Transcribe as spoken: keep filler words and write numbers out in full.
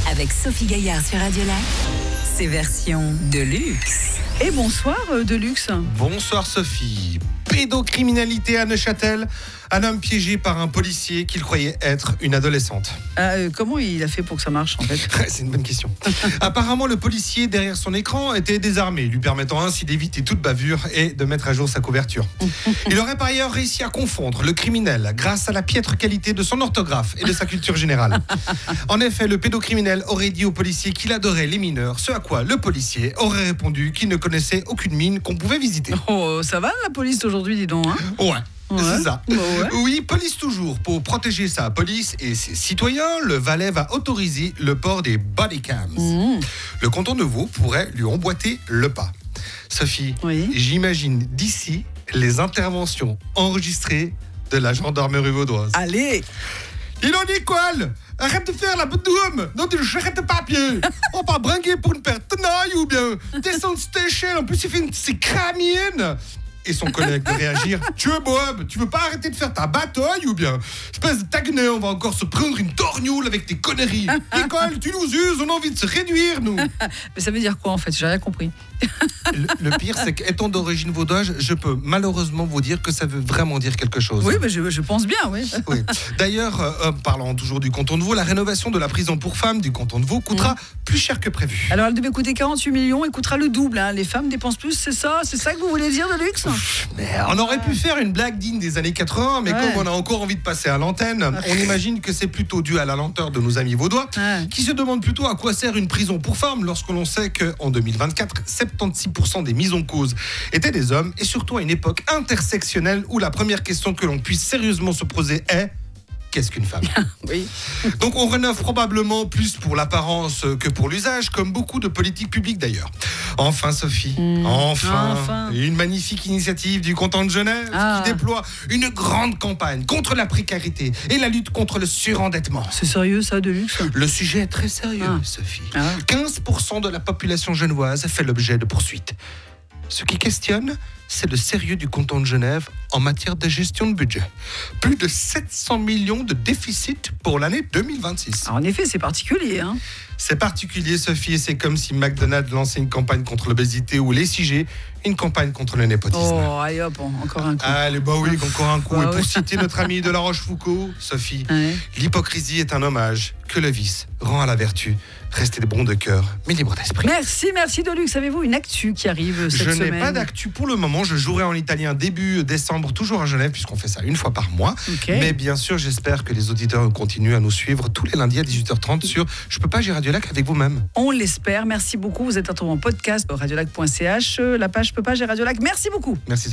Avec Sophie Gaillard sur Radio Lac, c'est version de luxe. Et bonsoir euh, Deluxe. Bonsoir Sophie. Pédocriminalité à Neuchâtel. Un homme piégé par un policier qu'il croyait être une adolescente. Ah, euh, comment il a fait pour que ça marche en fait? C'est une bonne question. Apparemment, le policier derrière son écran était désarmé, lui permettant ainsi d'éviter toute bavure et de mettre à jour sa couverture. Il aurait par ailleurs réussi à confondre le criminel grâce à la piètre qualité de son orthographe et de sa culture générale. En effet, le pédocriminel aurait dit au policier qu'il adorait les mineurs, ce à quoi le policier aurait répondu qu'il ne connaissait aucune mine qu'on pouvait visiter. Oh, ça va la police d'aujourd'hui, dis donc, hein? Ouais. Ouais. C'est ça. Bah ouais. Oui, police toujours. Pour protéger sa police et ses citoyens, le Valais va autoriser le port des body cams. Mmh. Le canton de Vaud pourrait lui emboîter le pas. Sophie, Oui. j'imagine d'ici les interventions enregistrées de la gendarmerie vaudoise. Allez. Dis donc, Nicole, arrête de faire la bedoum. Non, tu jettes de papier. On va bringuer pour une paire de tenailles ou bien descendre de cette échelle. En plus, il fait une c'est cramine. Et son collègue de réagir. Tu veux, Bob, tu veux pas arrêter de faire ta bataille ou bien espèce de taguenay, on va encore se prendre une torgnole avec tes conneries. Nicole, tu nous uses, on a envie de se réduire, nous. Mais ça veut dire quoi en fait? J'ai rien compris. Le, le pire, c'est qu'étant d'origine vaudoise, je peux malheureusement vous dire que ça veut vraiment dire quelque chose. Oui, mais je, je pense bien, oui. Oui. D'ailleurs, euh, parlant toujours du canton de Vaud, la rénovation de la prison pour femmes du canton de Vaud coûtera mmh. plus cher que prévu. Alors, elle devait coûter quarante-huit millions, elle coûtera le double. Hein. Les femmes dépensent plus, c'est ça? C'est ça que vous voulez dire, Deluxe? Mais on aurait pu faire une blague digne des années quatre-vingts, mais ouais. Comme on a encore envie de passer à l'antenne, on imagine que c'est plutôt dû à la lenteur de nos amis vaudois, ouais. Qui se demandent plutôt à quoi sert une prison pour femmes lorsque l'on sait qu'en deux mille vingt-quatre, soixante-seize pour cent des mises en cause étaient des hommes, et surtout à une époque intersectionnelle où la première question que l'on puisse sérieusement se poser est: qu'est-ce qu'une femme? Oui. Donc on rénove probablement plus pour l'apparence que pour l'usage, comme beaucoup de politiques publiques d'ailleurs. Enfin Sophie, mmh. enfin, enfin une magnifique initiative du canton de Genève ah. qui déploie une grande campagne contre la précarité et la lutte contre le surendettement. C'est sérieux ça, Deluxe? Le sujet est très sérieux, ah. Sophie. Ah. quinze pour cent de la population genevoise fait l'objet de poursuites. Ce qui questionne, c'est le sérieux du canton de Genève en matière de gestion de budget. Plus de sept cents millions de déficit pour l'année deux mille vingt-six. Alors en effet, c'est particulier. Hein. C'est particulier, Sophie, et c'est comme si McDonald's lançait une campagne contre l'obésité ou les S I G, une campagne contre le népotisme. Oh, allez hop, encore un coup. Allez, bah oui, encore un coup. Bah et oui. pour citer notre ami de La Rochefoucauld, Sophie, ouais. L'hypocrisie est un hommage que le vice rend à la vertu. Restez bon de cœur, mais libre d'esprit. Merci, merci Deluxe. Avez-vous une actu qui arrive cette je semaine? Je n'ai pas d'actu pour le moment. Je jouerai en italien début décembre, toujours à Genève, puisqu'on fait ça une fois par mois. Okay. Mais bien sûr, j'espère que les auditeurs continuent à nous suivre tous les lundis à dix-huit heures trente sur Je peux pas, j'ai Radio Lac avec vous-même. On l'espère. Merci beaucoup. Vous êtes en podcast radiolac point c h, la page Je peux pas, j'ai Radio Lac. Merci beaucoup. Merci.